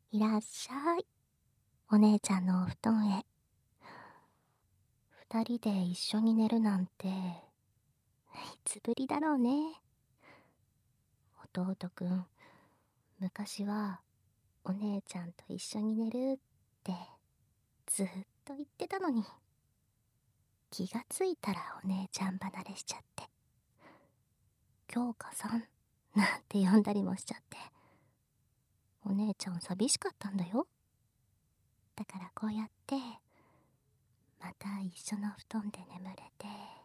いらっしゃい。お姉ちゃんのお布団へ。二人で一緒に寝るなんて、いつぶりだろうね。弟くん、昔はお姉ちゃんと一緒に寝るってずっと言ってたのに、気がついたらお姉ちゃん離れしちゃって、京香さんなんて呼んだりもしちゃって、お姉ちゃん寂しかったんだよ。だからこうやって、また一緒の布団で眠れて、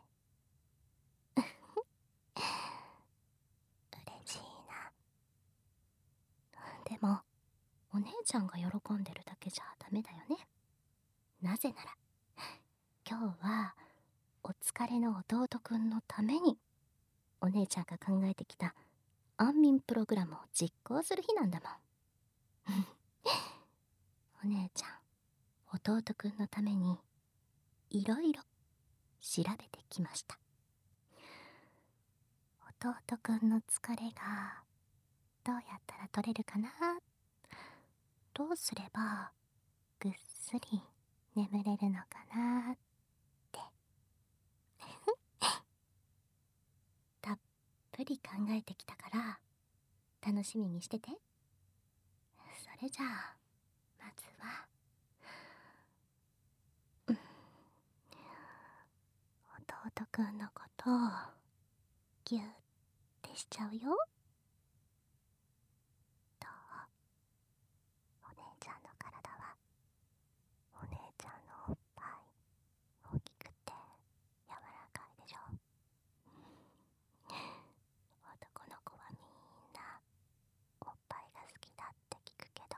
嬉しいな。でも、お姉ちゃんが喜んでるだけじゃダメだよね。なぜなら、今日はお疲れの弟くんのために、お姉ちゃんが考えてきた安眠プログラムを実行する日なんだもん。お姉ちゃん、弟くんのために、いろいろ調べてきました。弟くんの疲れが、どうやったら取れるかな？どうすれば、ぐっすり眠れるのかなって。たっぷり考えてきたから、楽しみにしてて。それじゃあ、まずは、弟くんのことをギューってしちゃうよ。どう？お姉ちゃんの体は、お姉ちゃんのおっぱい大きくて柔らかいでしょ。男の子はみんなおっぱいが好きだって聞くけど、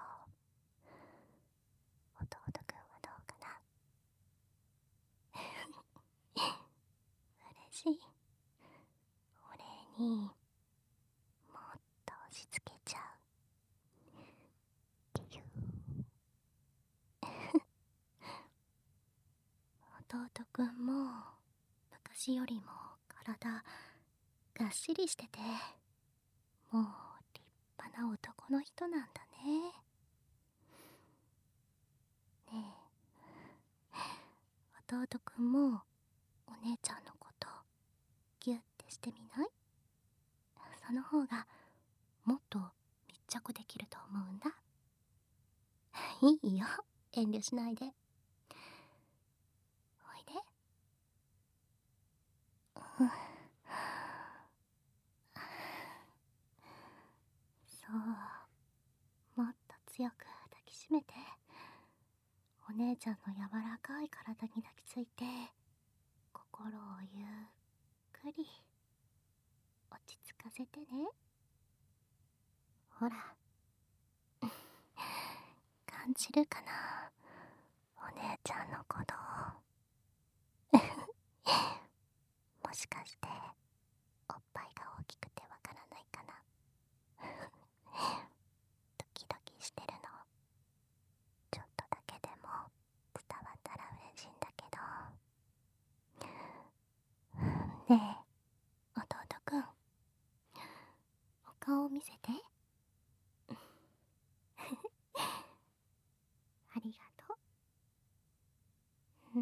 弟くんはどうかな？嬉しい。お礼にもっと押し付けちゃう。ギュー。弟くんも昔よりも体がっしりしてて、もう立派な男の人なんだね。ねえ、弟くんもお姉ちゃんのことギュッてしてみない？その方がもっと密着できると思うんだ。いいよ、遠慮しないで。おいで。うん、そう、もっと強く抱きしめて。お姉ちゃんの柔らかい体に抱きついて、心をゆっくり落ち着かせてね。ほら、感じるかな、お姉ちゃんのこと。もしかしておっぱいが大きくてわからないかな？ドキドキしてるの、ちょっとだけでも伝わったら嬉しいんだけど。ねえ、弟くん、お顔見せて。ありがとう。うん、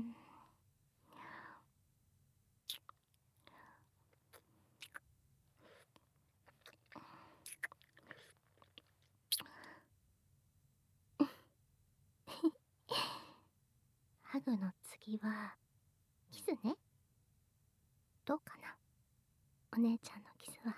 ハグの次はキスね。どうかな、お姉ちゃんのキスは。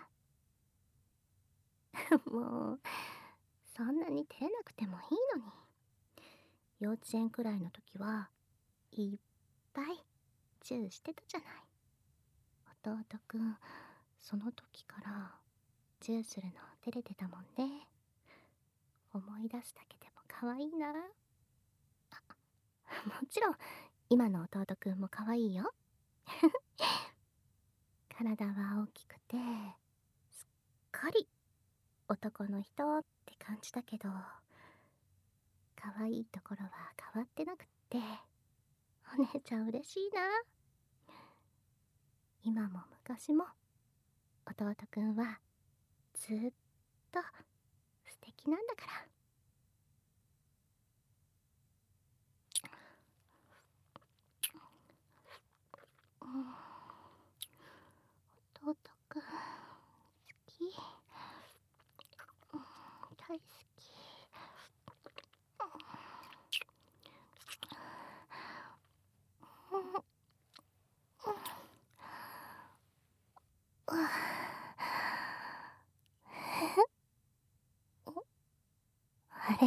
もうそんなに照れなくてもいいのに。幼稚園くらいの時はいっぱいチューしてたじゃない。弟くん、その時からチューするの照れてたもんね。思い出すだけでも可愛いな。もちろん今の弟くんも可愛いよ。体は大きくてすっかり男の人って感じだけど、可愛いところは変わってなくって、お姉ちゃん嬉しいな。今も昔も弟くんはずっと素敵なんだから。 弟くん、好き。大好き。あれね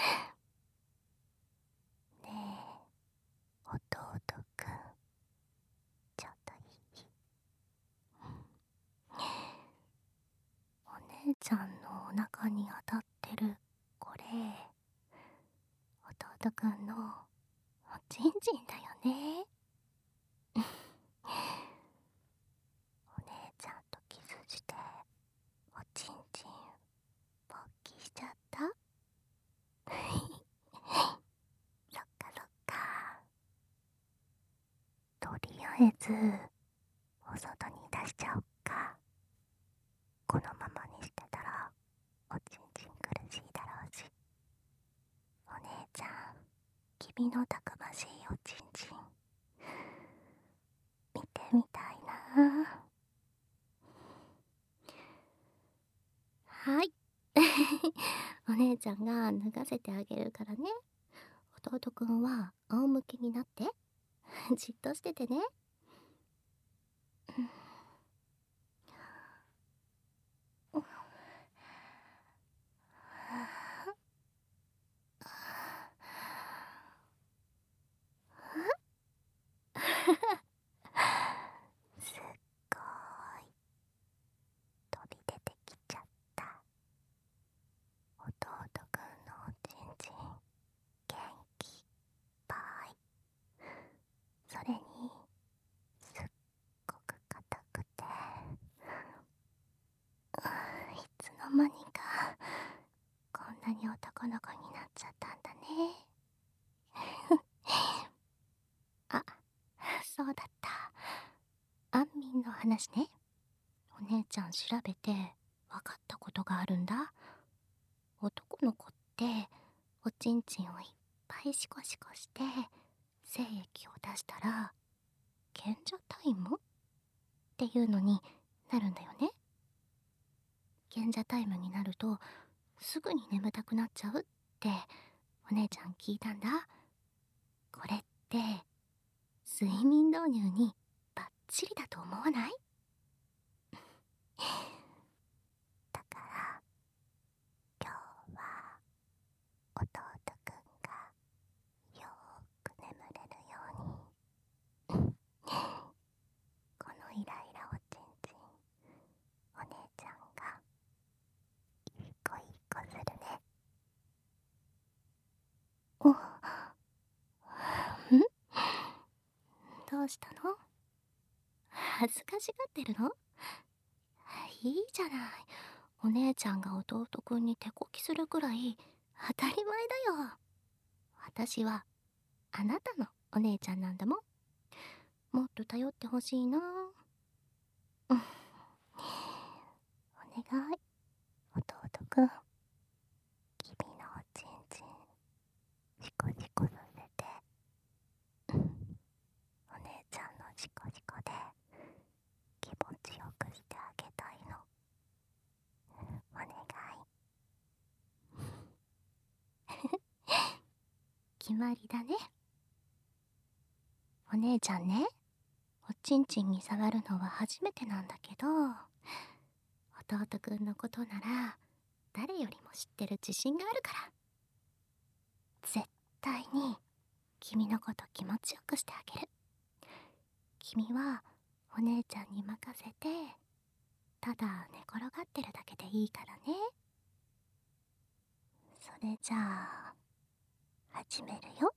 え、弟くん、ちょっといい？お姉ちゃんのお腹に当たってるこれ、弟くんのおちんちんだよね。お姉ちゃんとキスしておちんちん勃起しちゃった？そっかそっか。とりあえずお外に出しちゃおっか。このままにしてたらおちんちん苦しいだろうし。お姉ちゃん、君のたくましいおちんちん見てみたいな。はい。お姉ちゃんが脱がせてあげるからね。弟くんは仰向けになってじっとしててね。すっごーい、飛び出てきちゃった。弟くんのおちんちん元気いっぱい。それにすっごく硬くて、いつの間にかこんなに男の子になっちゃったんだね。あ、そうだった。アンミンの話ね。お姉ちゃん調べて分かったことがあるんだ。男の子っておちんちんをいっぱいシコシコして精液を出したら賢者タイムっていうのになるんだよね。賢者タイムになるとすぐに眠たくなっちゃうってお姉ちゃん聞いたんだ。これって睡眠導入にバッチリだと思わない？だから今日は弟くんがよーく眠れるようにこのイライラおちんちんお姉ちゃんがいい子いい子するね。お、ん？どうしたの？恥ずかしがってるの？いいじゃない。お姉ちゃんが弟くんに手こきするくらい当たり前だよ。私はあなたのお姉ちゃんなんだもん。もっと頼ってほしいな。うん、お願い、弟くん。君のおちんちんシコシコさせて、お姉ちゃんのシコシコで気持ちよくしてあげたいの。お願い。決まりだね。お姉ちゃんね、おちんちんに触るのは初めてなんだけど、弟くんのことなら誰よりも知ってる自信があるから、絶対に君のこと気持ちよくしてあげる。君はお姉ちゃんに任せて、ただ寝転がってるだけでいいからね。それじゃあ始めるよ。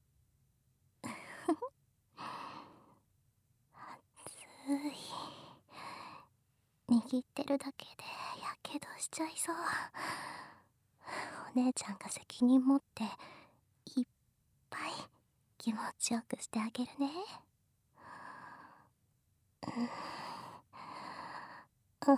熱い。握ってるだけでやけどしちゃいそう。お姉ちゃんが責任持っていっぱい気持ちよくしてあげるね。うん、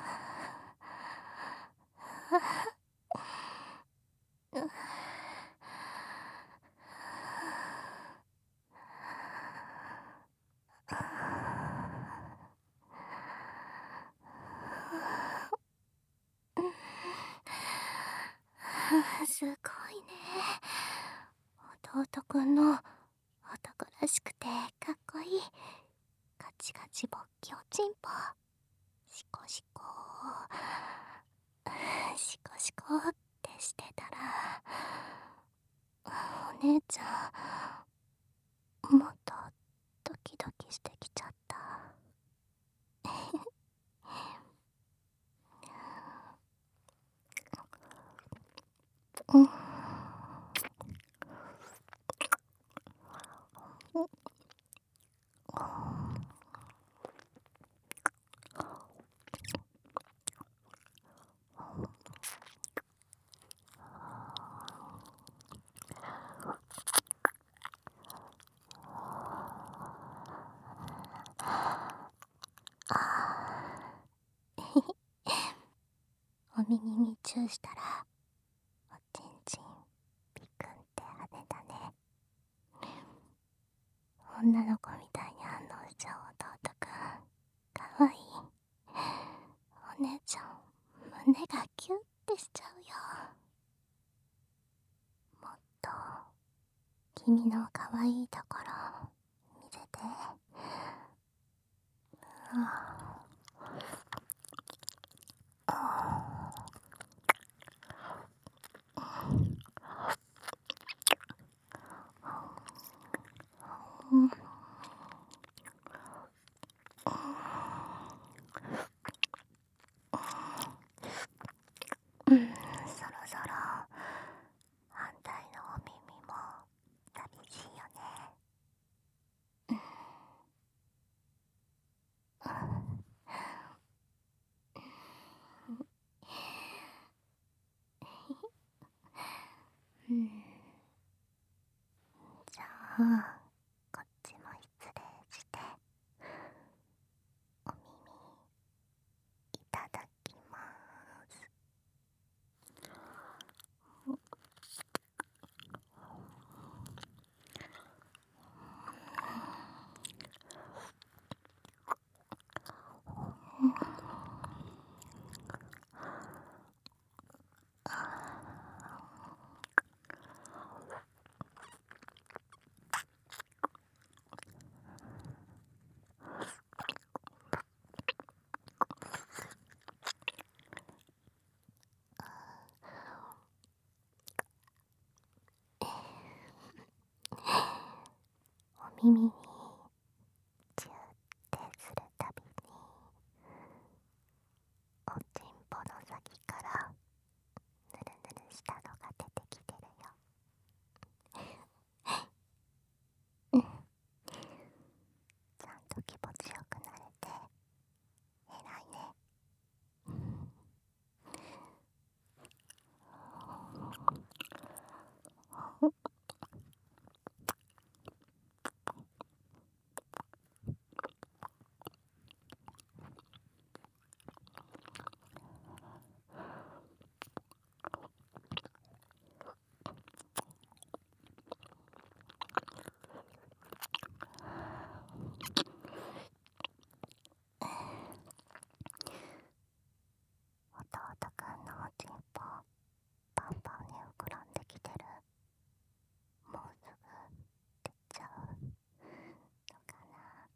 すごいね。弟くんの男らしくてかっこいいガチガチ勃起おちんぽ、シコシコシコシコってしてたら、お姉ちゃんもっとドキドキしてきちゃった。うん。お耳にチューしたらおちんちんピクンって跳ねたね。女の子みたいに反応しちゃう弟くん、かわいい。お姉ちゃん胸がキュッてしちゃうよ。もっと君のかわいいところ見せて。うん。そろそろ反対のお耳も寂しいよね。うん。じゃあこっちも失礼して、お耳いただきます。お耳にチューってするたびにおちんぽの先からぬるぬるしたのが出てきてるよ。うん。ちゃんと気持ちよくなれて偉いね。弟くんのおちんぽパンパンに膨らんできてる。もうすぐ出ちゃうのかな。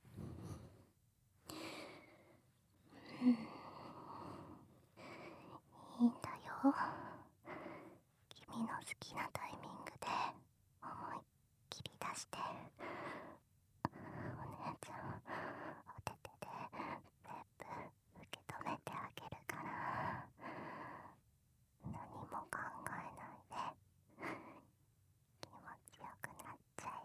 いいんだよ。君の好きなタイミングで思いっきり出して、お姉ちゃんお手手で全部受け止めてあげるから、何も考えないで気持ちよくなっちゃえ。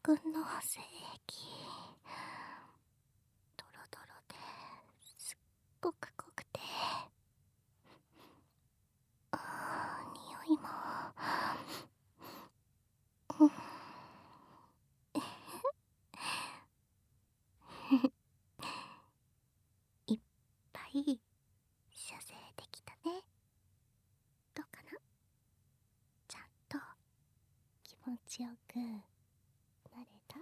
くんの精液ドロドロですっごく濃くて、匂いもうんいっぱい射精できたね。どうかな。ちゃんと気持ちよくなれた？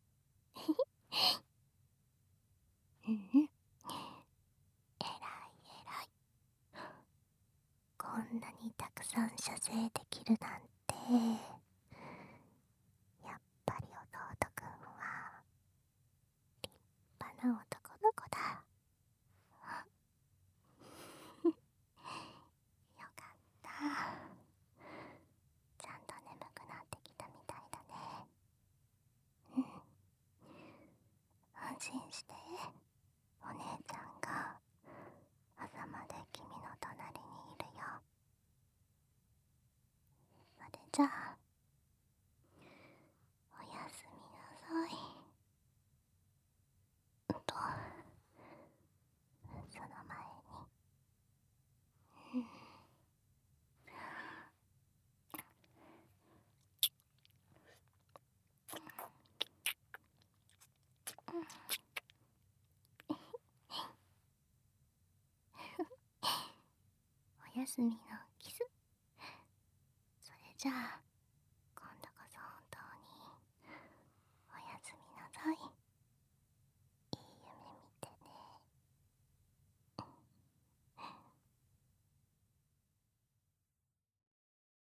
うんうん、えらいえらい。こんなにたくさん射精できるなんて、やっぱり弟くんは立派な男の子だ。よかった。ちゃんと眠くなってきたみたいだね。うん、安心して。お姉ちゃんが朝まで君の隣にいるよ。それじゃあおやすみなさい。その前に、おやすみのキス。それじゃあ